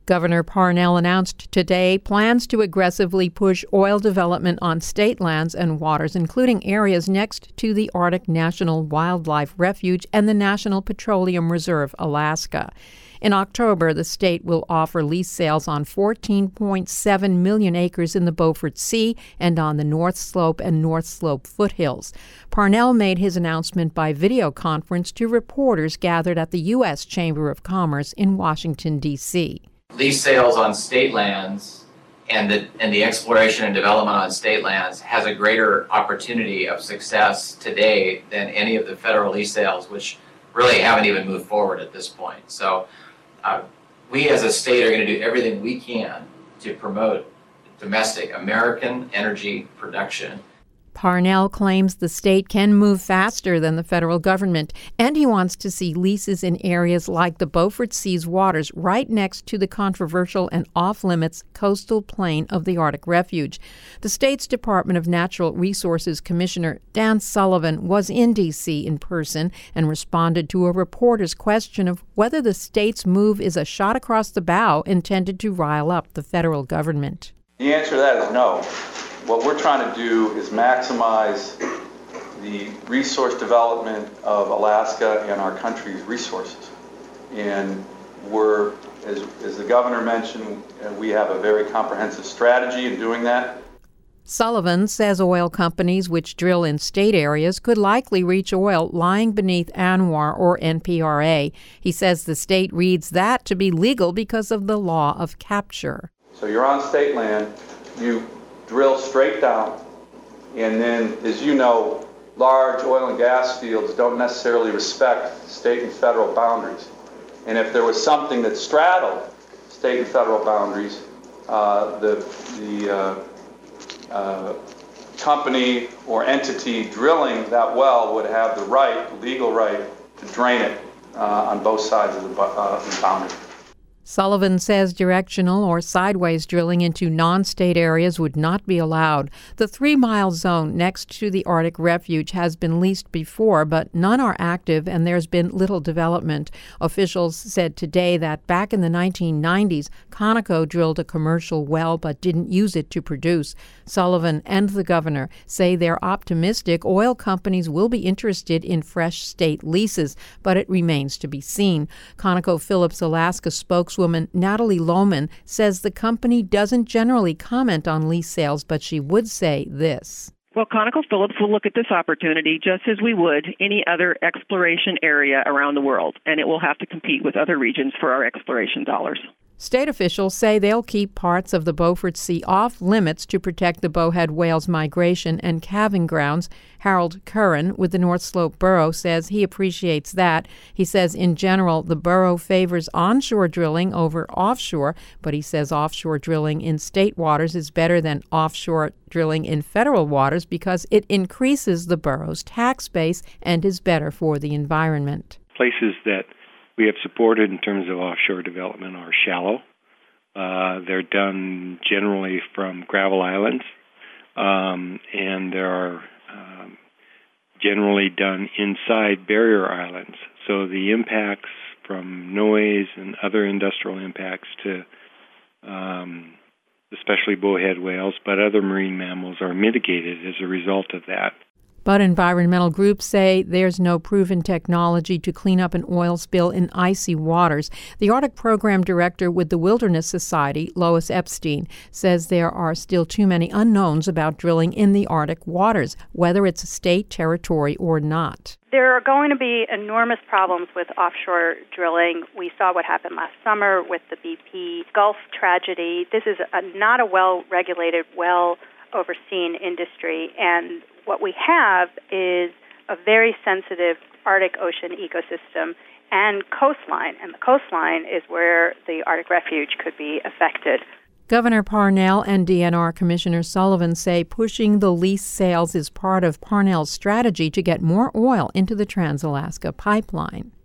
Governor Parnell announced today plans to aggressively push oil development on state lands and waters, including areas next to the Arctic National Wildlife Refuge and the National Petroleum Reserve, Alaska. In October, the state will offer lease sales on 14.7 million acres in the Beaufort Sea and on the North Slope and North Slope foothills. Parnell made his announcement by video conference to reporters gathered at the U.S. Chamber of Commerce in Washington, D.C. Lease sales on state lands and the exploration and development on state lands has a greater opportunity of success today than any of the federal lease sales, which really haven't even moved forward at this point. So we as a state are going to do everything we can to promote domestic American energy production. Parnell claims the state can move faster than the federal government, and he wants to see leases in areas like the Beaufort Sea's waters right next to the controversial and off-limits coastal plain of the Arctic Refuge. The state's Department of Natural Resources Commissioner Dan Sullivan was in D.C. in person and responded to a reporter's question of whether the state's move is a shot across the bow intended to rile up the federal government. The answer to that is no. What we're trying to do is maximize the resource development of Alaska and our country's resources. And we're, as the governor mentioned, we have a very comprehensive strategy in doing that. Sullivan says oil companies which drill in state areas could likely reach oil lying beneath ANWR or NPRA. He says the state reads that to be legal because of the law of capture. So you're on state land, you drill straight down, and then, as you know, large oil and gas fields don't necessarily respect state and federal boundaries. And if there was something that straddled state and federal boundaries, the company or entity drilling that well would have the legal right to drain it on both sides of the boundary. Sullivan says directional or sideways drilling into non-state areas would not be allowed. The 3-mile zone next to the Arctic Refuge has been leased before, but none are active and there's been little development. Officials said today that back in the 1990s, Conoco drilled a commercial well but didn't use it to produce. Sullivan and the governor say they're optimistic oil companies will be interested in fresh state leases, but it remains to be seen. ConocoPhillips Alaska spokeswoman Natalie Lohman says the company doesn't generally comment on lease sales, but she would say this. Well, ConocoPhillips will look at this opportunity just as we would any other exploration area around the world, and it will have to compete with other regions for our exploration dollars. State officials say they'll keep parts of the Beaufort Sea off limits to protect the bowhead whale's migration and calving grounds. Harold Curran with the North Slope Borough says he appreciates that. He says in general the borough favors onshore drilling over offshore, but he says offshore drilling in state waters is better than offshore drilling in federal waters because it increases the borough's tax base and is better for the environment. Places that we have supported in terms of offshore development are shallow. They're done generally from gravel islands, and they are generally done inside barrier islands. So the impacts from noise and other industrial impacts to especially bowhead whales, but other marine mammals are mitigated as a result of that. But environmental groups say there's no proven technology to clean up an oil spill in icy waters. The Arctic Program Director with the Wilderness Society, Lois Epstein, says there are still too many unknowns about drilling in the Arctic waters, whether it's a state territory or not. There are going to be enormous problems with offshore drilling. We saw what happened last summer with the BP Gulf tragedy. This is not a well-regulated, well-overseen industry, and what we have is a very sensitive Arctic Ocean ecosystem and coastline, and the coastline is where the Arctic Refuge could be affected. Governor Parnell and DNR Commissioner Sullivan say pushing the lease sales is part of Parnell's strategy to get more oil into the Trans-Alaska Pipeline.